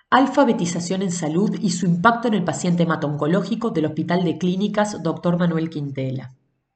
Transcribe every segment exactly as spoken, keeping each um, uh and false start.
Alfabetización en salud y su impacto en el paciente hemato-oncológico del Hospital de Clínicas doctor Manuel Quintela.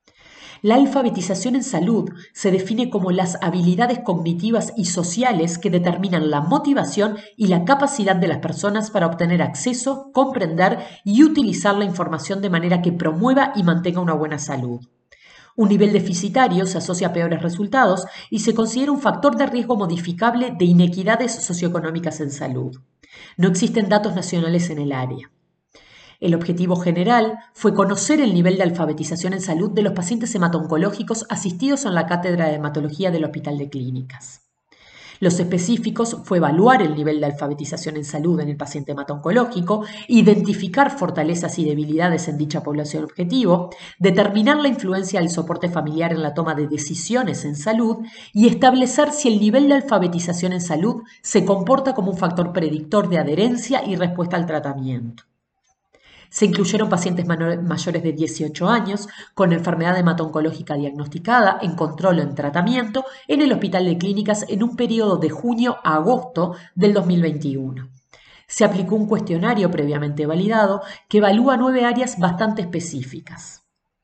La alfabetización en salud se define como las habilidades cognitivas y sociales que determinan la motivación y la capacidad de las personas para obtener acceso, comprender y utilizar la información de manera que promueva y mantenga una buena salud. Un nivel deficitario se asocia a peores resultados y se considera un factor de riesgo modificable de inequidades socioeconómicas en salud. No existen datos nacionales en el área. El objetivo general fue conocer el nivel de alfabetización en salud de los pacientes hemato-oncológicos asistidos en la Cátedra de Hematología del Hospital de Clínicas. Los específicos fue evaluar el nivel de alfabetización en salud en el paciente hemato-oncológico, identificar fortalezas y debilidades en dicha población objetivo, determinar la influencia del soporte familiar en la toma de decisiones en salud y establecer si el nivel de alfabetización en salud se comporta como un factor predictor de adherencia y respuesta al tratamiento. Se incluyeron pacientes mayores de dieciocho años con enfermedad hemato-oncológica diagnosticada en control o en tratamiento en el Hospital de Clínicas en un periodo de junio a agosto del dos mil veintiuno. Se aplicó un cuestionario previamente validado que evalúa nueve áreas bastante específicas.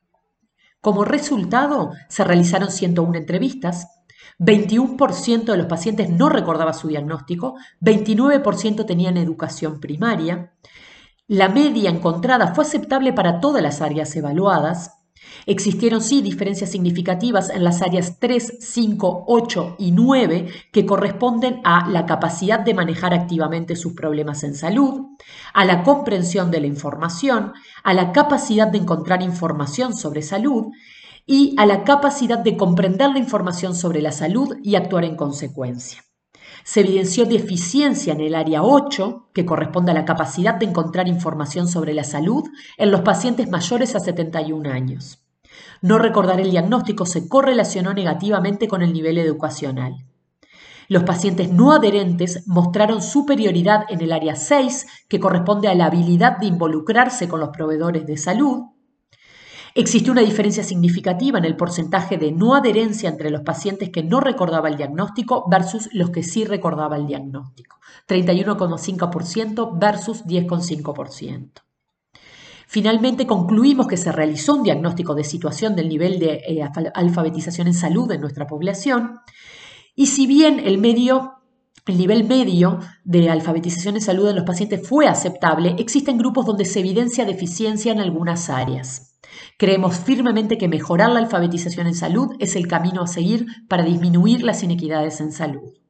Como resultado, se realizaron ciento una entrevistas, veintiuno por ciento de los pacientes no recordaba su diagnóstico, veintinueve por ciento tenían educación primaria. La media encontrada fue aceptable para todas las áreas evaluadas. Existieron sí diferencias significativas en las áreas tres, cinco, ocho y nueve que corresponden a la capacidad de manejar activamente sus problemas en salud, a la comprensión de la información, a la capacidad de encontrar información sobre salud y a la capacidad de comprender la información sobre la salud y actuar en consecuencia. Se evidenció deficiencia en el área ocho, que corresponde a la capacidad de encontrar información sobre la salud en los pacientes mayores a setenta y un años. No recordar el diagnóstico se correlacionó negativamente con el nivel educacional. Los pacientes no adherentes mostraron superioridad en el área seis, que corresponde a la habilidad de involucrarse con los proveedores de salud. Existe una diferencia significativa en el porcentaje de no adherencia entre los pacientes que no recordaba el diagnóstico versus los que sí recordaba el diagnóstico, treinta y uno coma cinco por ciento versus diez coma cinco por ciento. Finalmente, concluimos que se realizó un diagnóstico de situación del nivel de eh, alfabetización en salud en nuestra población y si bien el medio El nivel medio de alfabetización en salud de los pacientes fue aceptable, existen grupos donde se evidencia deficiencia en algunas áreas. Creemos firmemente que mejorar la alfabetización en salud es el camino a seguir para disminuir las inequidades en salud.